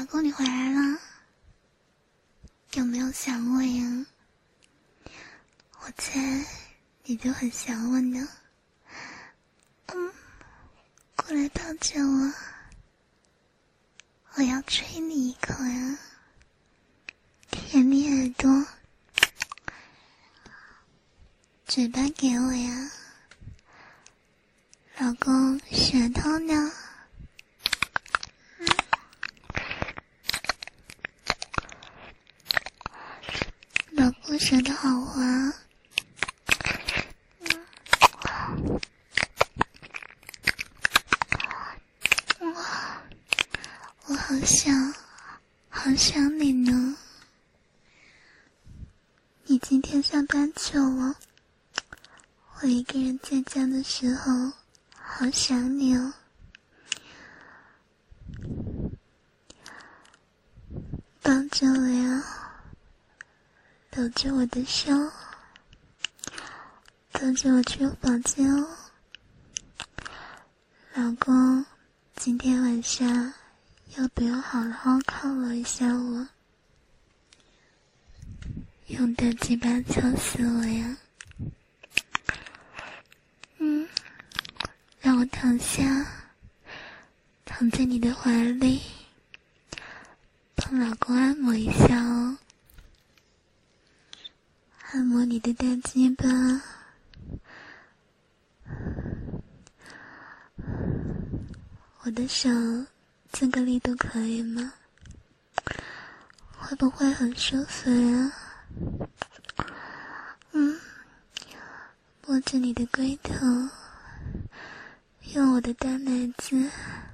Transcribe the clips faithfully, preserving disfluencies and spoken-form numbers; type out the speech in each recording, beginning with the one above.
公你回来了，有没有想我呀？我猜你就很想我呢。嗯，过来抱着我，我要吹你一口呀，舔你耳朵，嘴巴给我呀，老公舌头呢？老公舌头好滑，哇，我好想好想你呢。你今天上班求我，我一个人在家的时候好想你哦。抱着我呀，搂着我的手，跟着我去房间哦。老公，今天晚上要不要好好犒劳一下我？用大鸡巴敲死我呀！嗯，让我躺下，躺在你的怀里，帮老公按摩一下哦。按摩你的大鸡巴，我的手这个力度可以吗？会不会很舒服呀？嗯，摸着你的龟头，用我的大奶子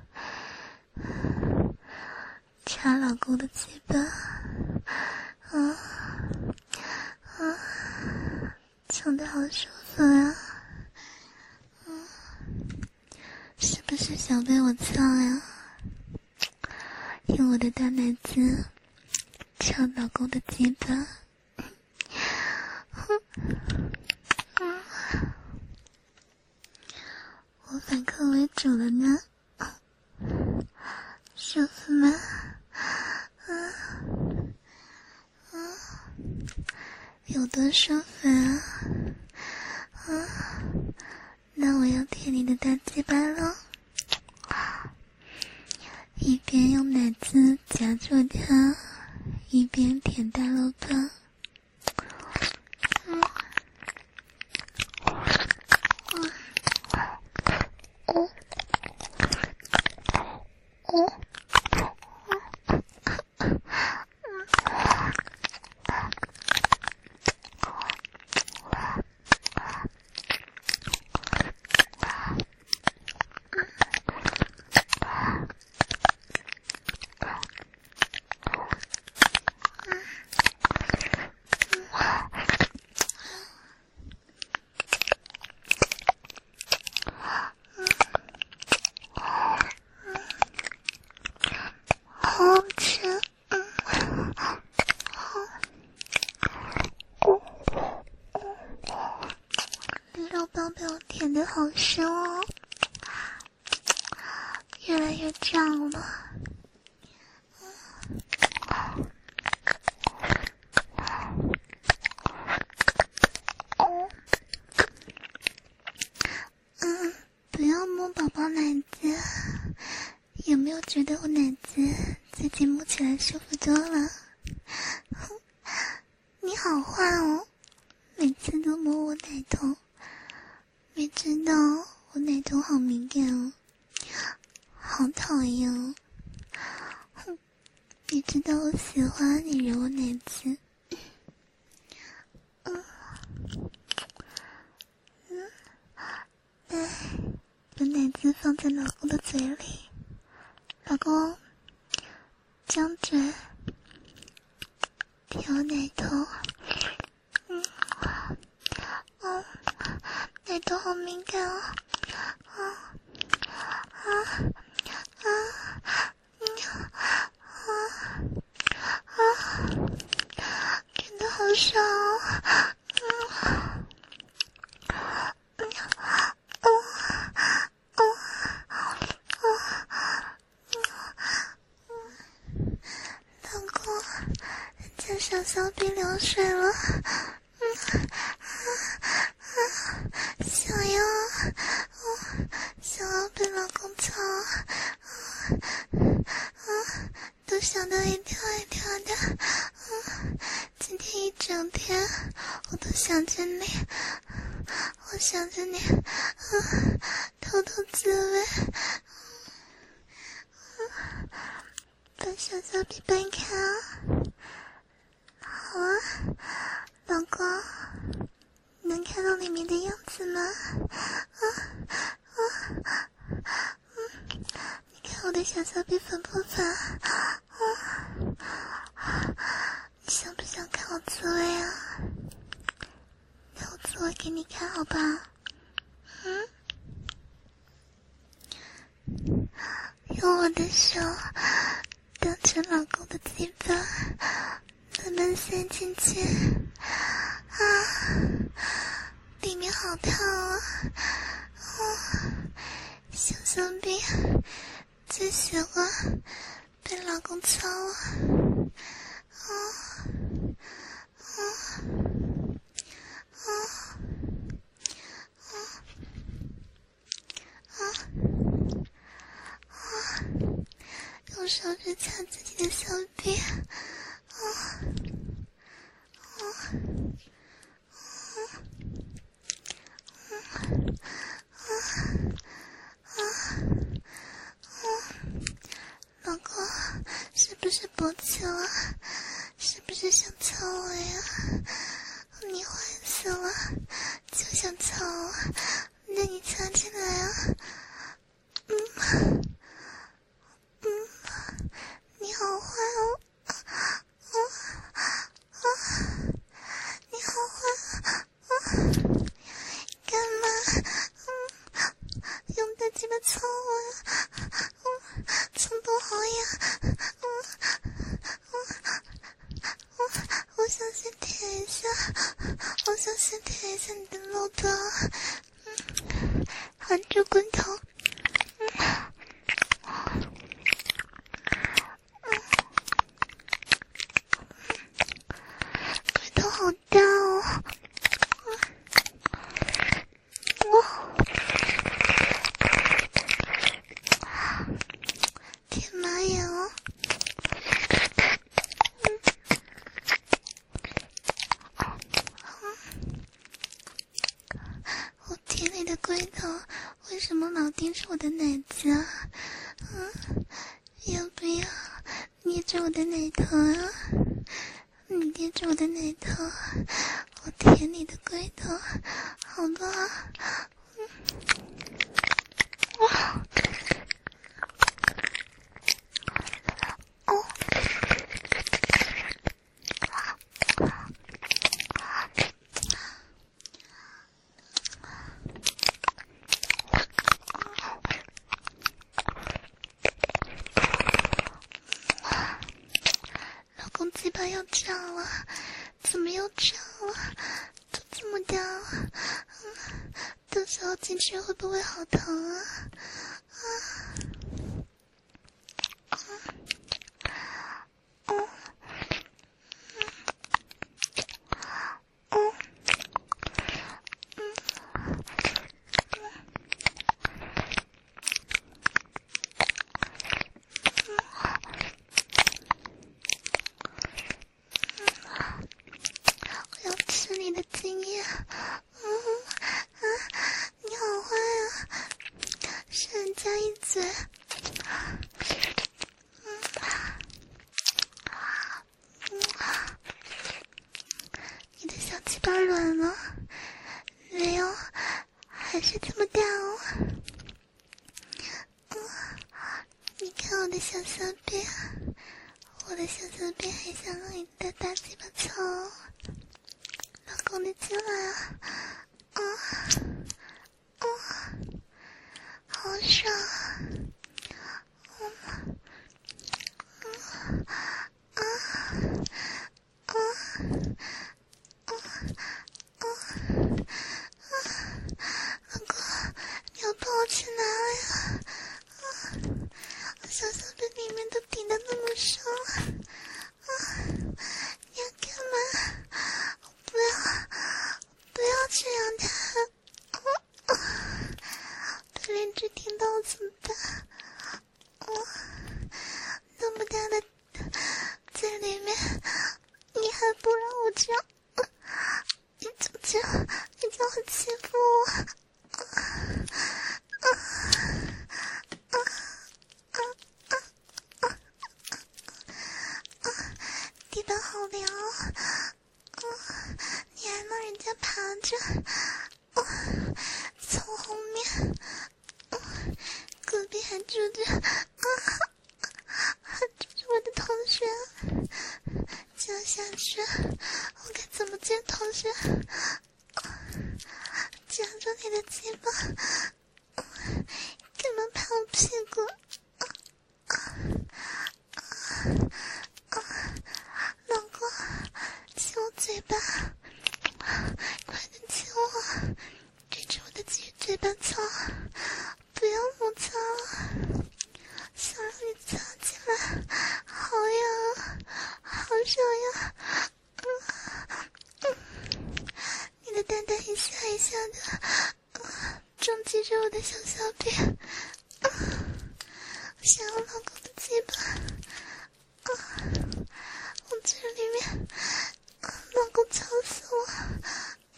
插老公的鸡巴，啊啊，唱得好舒服啊！嗯，是不是想被我操呀？用我的大奶子插老公的鸡巴，嗯，我反客为主了呢，舒服吗？嗯嗯，有多舒服啊？嗯，那我要舔你的大鸡巴了，一边用奶子夹住它，一边舔大肉棒。嗯嗯哦哦好吃，嗯，肉棒被我舔得好深哦，越来越胀了。嗯，不要摸宝宝奶子，有没有觉得我奶子自己摸起来舒服多了？你好坏哦，每次都摸我奶头，没知道我奶头好敏感哦，好讨厌哦。哼，你知道我喜欢你揉我奶子。嗯嗯，来，把奶子放在老公的嘴里，老公张嘴舔我奶头。嗯哦，奶头好敏感哦，啊啊啊嗯啊啊，真的好爽哦，嗯嗯哦哦哦嗯小臂流水了，嗯啊啊，想要，哦，想要被老公操，啊啊，都想得一跳一跳的，嗯，今天一整天我都想着你，我想着你，嗯，偷偷自慰，嗯，把小小臂掰开啊。好啊，老公，能看到里面的样子吗？啊啊嗯，你看我的小小臂粉不粉？啊，你想不想看我自慰啊？那我自慰给你看好吧？嗯，用我的手当成老公的鸡巴。慢慢塞进去，啊，里面好烫啊！哦，小小臂最喜欢被老公操了，啊，啊，啊，啊，啊，用手指擦自己的小臂。啊，啊，啊，啊，啊，老公，是不是勃起了？是不是想操我呀？你坏死了，就想操我，那你擦起来啊！嗯，嗯，你好坏哦！啊啊！你好坏啊！干嘛？嗯，用大鸡巴操我呀！嗯，操多好呀！嗯嗯嗯，我想先舔一下，我想先舔一下你的肉的，嗯，含住龟头，嗯。好大哦！哇，天妈呀！哦，嗯，我天你的龟头为什么老盯着我的奶子啊？嗯，要不要捏着我的奶头啊？你捏着我的奶头，我舔你的龟头，好不好？嗯，哇，哦，老公鸡巴要炸了，怎么又炸了？都这么大了，嗯，到时候进去会不会好疼啊？啊，嗯，嗯，嗯，嗯，我要吃你的精液，嗯啊，你好坏啊，扇人家一嘴，嗯，嗯，你的小鸡巴软了，没有，还是这么大哦，嗯，你看我的小小臂，我的小小臂还想让你的大鸡巴操，老公你进来啊，啊，啊，好爽，嗯，嗯，啊，啊，啊，啊，啊，老公，你要抱我去哪里啊？啊，我小小臂里面都顶得那么深了，啊，你要干是听到怎么办？我那么大的在里面，你还不让我这样？你怎么这样？你这样很欺负我！啊啊啊啊啊啊！地板好凉啊！啊，你还让人家爬着？啊，从后面，啊，隔壁还住着啊，还住着我的同学。这样下去，我该怎么见同学？夹住你的肩膀，干嘛拍我屁股？老公，亲我嘴巴，快点亲我，对着我的嘴嘴巴操，不要摩擦了，想让你擦起来，好痒，好痒呀！嗯嗯，你的蛋蛋一下一下的，啊，撞击着我的小小臂，啊，想要老公的鸡巴，啊，我这里面，啊，老公操死我，啊，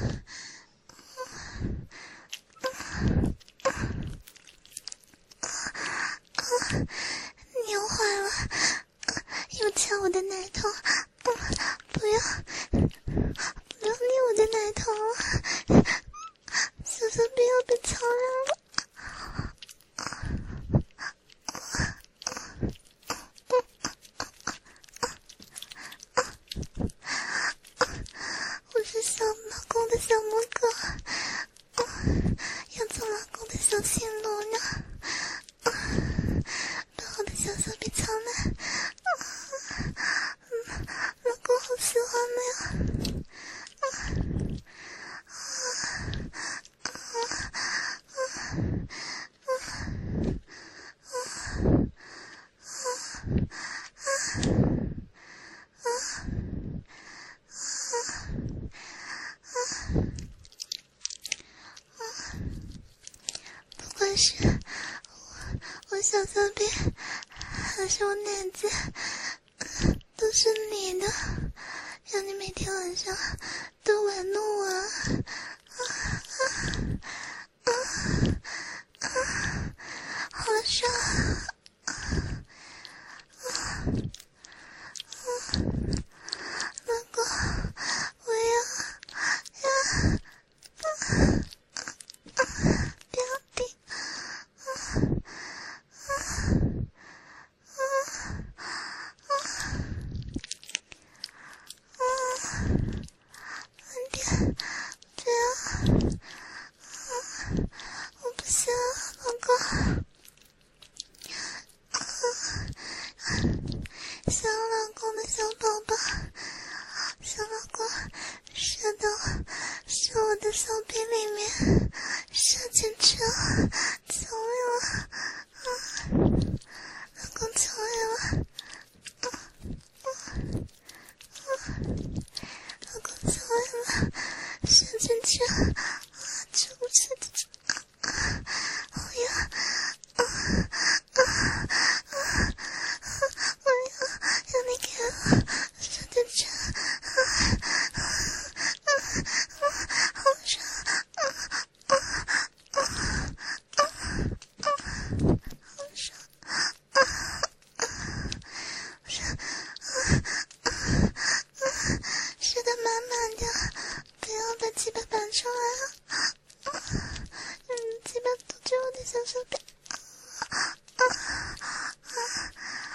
啊，啊，啊，扭坏了，啊，又掐我的奶头，啊，不要。不要捏我的奶头了，小小臂要被操烂了。我是小老公的小魔狗，要做老公的小情奴呢，把我的小小臂操烂。老公好喜欢的呀。不管是我我小小臂还是我奶子，都是你的，让你每天晚上都玩弄我啊啊啊啊！好爽啊啊！老公，我要要啊啊！不要停啊啊啊啊！啊，慢点，不要，啊，我不行，老公，啊，小老公的小宝宝，小老公射到射我的手臂里面，射进去了，求你了，啊，老公求你了，啊啊啊！老公求你了，射进去，啊，这不是这，啊，我要，啊啊啊啊！我要让你给我射进去，啊啊啊啊！好爽，啊啊啊啊啊！好爽，啊啊！是啊啊啊！射得满满的，不要把鸡巴拔出来啊！啊，嗯，鸡巴堵着我的小手臂，啊啊啊啊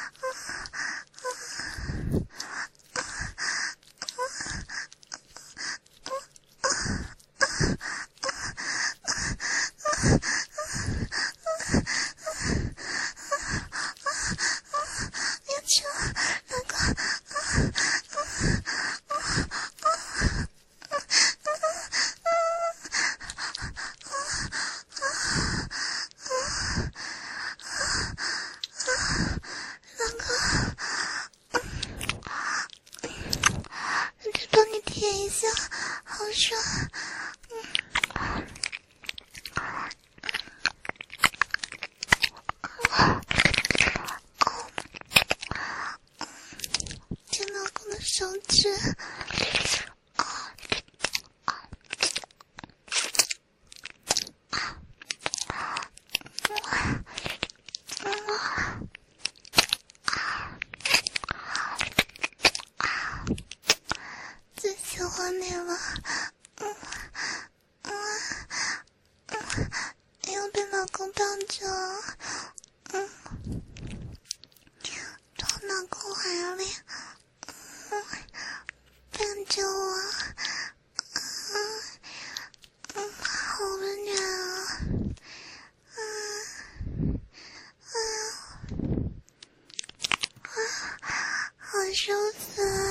一下，好爽，嗯， 是。最喜欢你了，嗯嗯嗯，又被老公抱着，嗯，头脑过怀里，嗯，伴着我，嗯嗯，好温暖啊，嗯嗯啊，好舒服啊。